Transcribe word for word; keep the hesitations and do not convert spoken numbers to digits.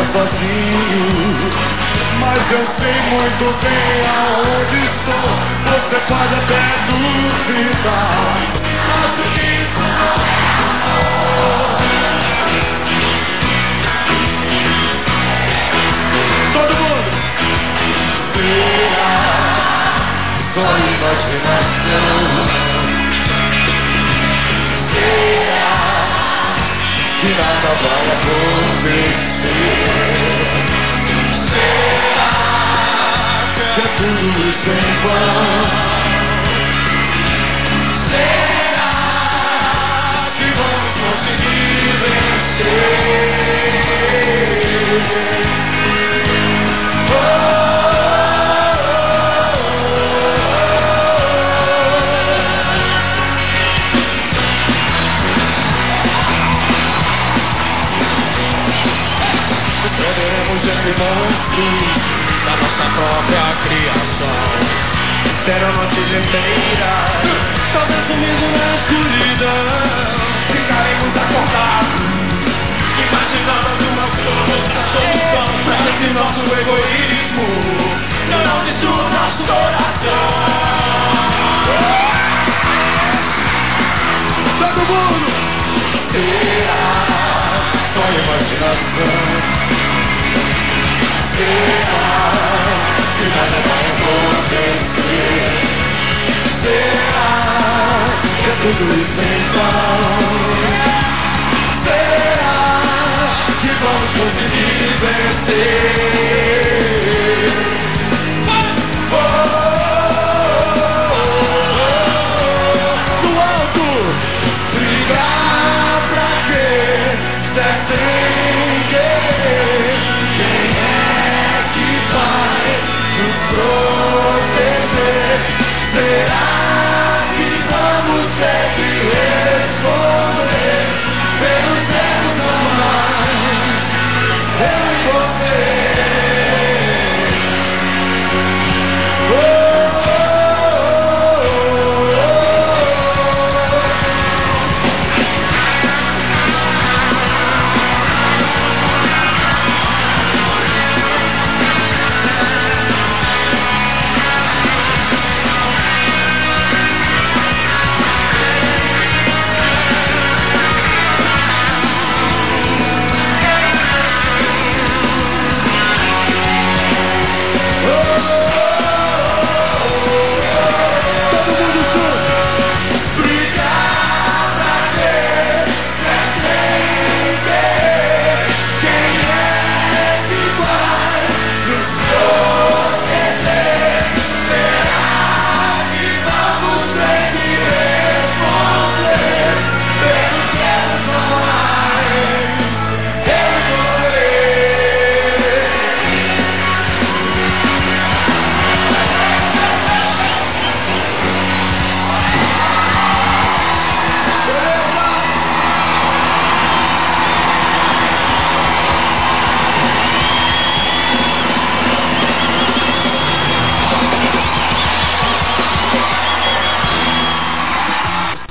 sozinho, mas eu sei muito bem aonde estou. Você pode até duvidar, mas o que isso não é amor. Todo mundo! Será só imaginação? Será que nada vai acontecer? Será que é tudo isso em vão? Será que vamos conseguir vencer? Poderemos esse monstro da nossa própria criação. Serão noites inteiras, talvez sumindo na escuridão. Ficaremos acordados, imaginando uma outra solução pra esse nosso egoísmo. Não destrua nosso coração. Todo mundo! Será só imaginação? Será que nada vai acontecer? Será que é tudo isso em vão?